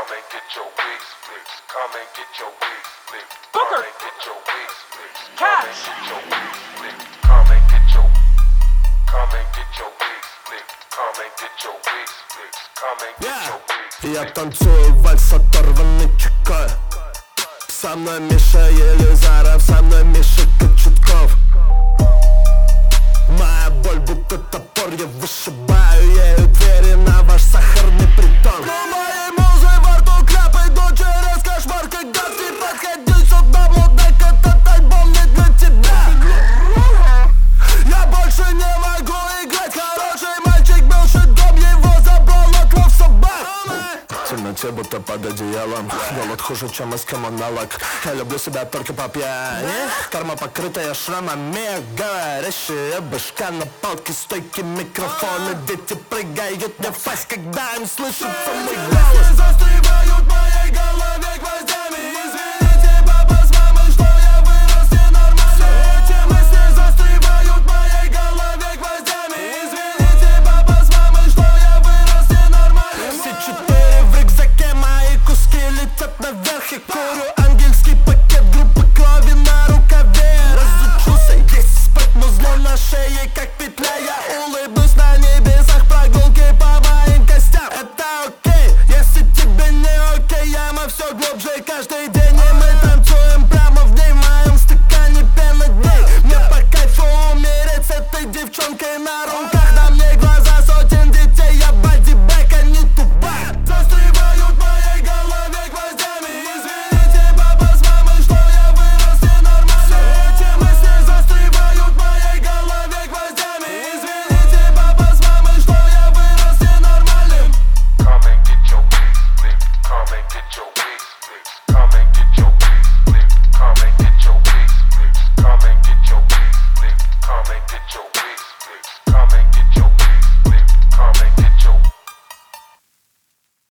Come and get your wigs fixed. Come and get your wigs fixed. Come and get your wigs fixed. Come and get your wigs fixed. Come and get your wigs fixed. Come and get your wigs fixed. Come and get your wigs fixed. Я танцую вальс оторванный чекой. Со мной Миша Елизаров, со мной Миша Кочетков. Моя боль будто топор, я вышибаю ею двери на ваш сахарный притон. Но моей музы во рту кляпает до через кошмар. Когда ты подходи сюда, мудак, этот альбом не для тебя. Я больше не могу играть, хороший мальчик был шедом, его забрала кровь собак. В темноте будто под одеялом, голод хуже, чем эскимо-налог. Я люблю себя только по пьяни, карма покрытая шрамами, говорящая башка на палке, стойки, микрофоны. Дети прыгают мне в фейс, когда им слышится мой голос. Застревают в моей голове гвоздями. Извините, папа с мамой, что я вырос ненормально. Эти мысли застревают в моей голове гвоздями. Извините, папа с мамой, что я вырос ненормально. Все четыре в рюкзаке, мои куски летят наверх. Я курю ангельский пакет, группа крови на рукаве. Разучился есть, спать музло на шее, как петля. Я улыбнусь на небесах, прогулки по моим костям. Это окей, если тебе не окей, яма все глубже каждый день. И мы танцуем прямо в ней, в моем стакане пена дней. Мне по кайфу умереть с этой девчонкой на руках. На мне глаза сотен детей, я бодибэк, а не тупак. Застревают в моей голове гвоздями. Извините, папа с мамой, что я вырос ненормально. Эти мысли застревают в моей голове гвоздями. Извините, папа с мамой, что я вырос ненормальным. Come and get your wigs fixed. Come and get your